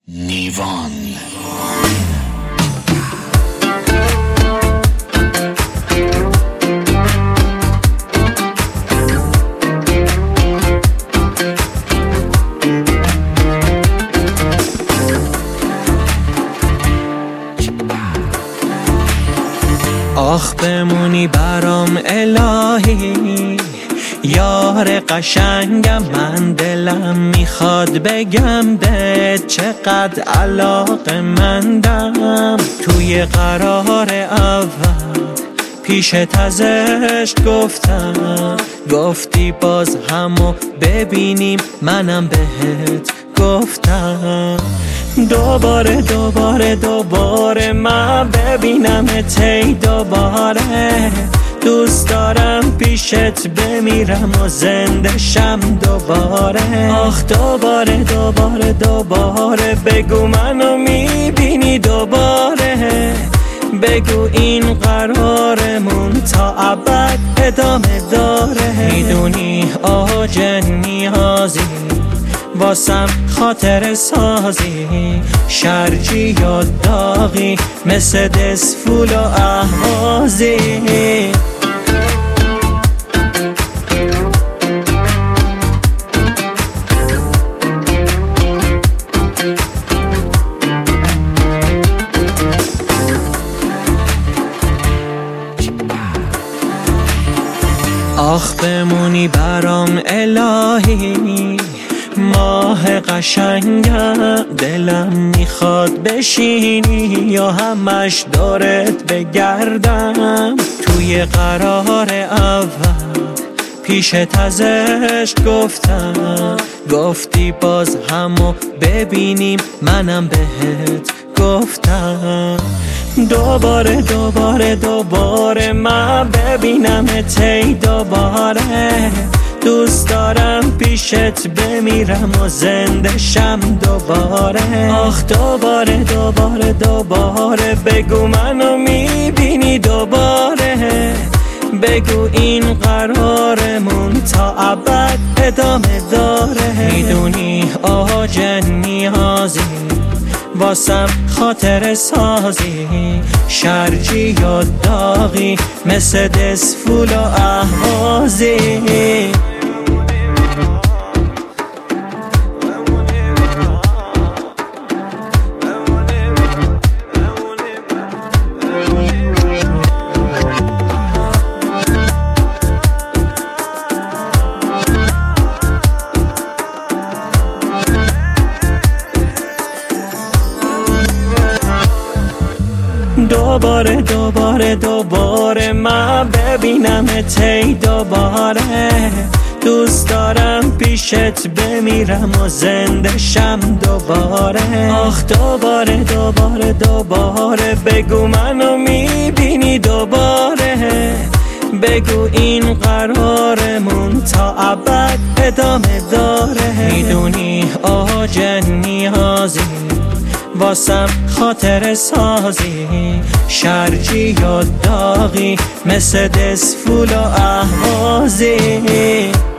نیوان. آخ بمونی برام الهی، یار قشنگم، من دلم میخواد بگم بهت چقدر علاقه‌مندم. توی قرار اول پیشت ازش گفتم، گفتی باز همو ببینیم، منم بهت گفتم دوباره من ببینمت ای دوباره. دوست دارم پیشت بمیرم و زنده شم دوباره. آخ دوباره بگو منو میبینی دوباره. بگو این قرارمون تا ابد ادامه داره. میدونی آج نیازی، واسم خاطر سازی، شرجی یا داغی، مثل دسفول و اهوازی. آخ بمونی برام الهی، ماه قشنگم، دلم میخواد بشینی یا همش دورت بگردم. توی قرار اول پیشت ازش گفتم، گفتی باز همو ببینیم، منم بهت گفتم دوباره من ببینمت ای دوباره. دوست دارم پیشت بمیرم و زنده شم دوباره. آخ دوباره بگو منو میبینی دوباره. بگو این قرارمون تا ابد ادامه داره. میدونی آج نیازی، واسم خاطر سازی، شرجی یا داغی، مثل دسفول و اهوازی. دوباره من ببینمت ای دوباره. دوست دارم پیشت بمیرم و زنده شم دوباره. آخ دوباره بگو منو میبینی دوباره. بگو این قرارمون تا ابد ادامه داره. میدونی آج نیازی، واسم خاطر سازی، شرجی یا داغی، مثل دسفول و اهوازی.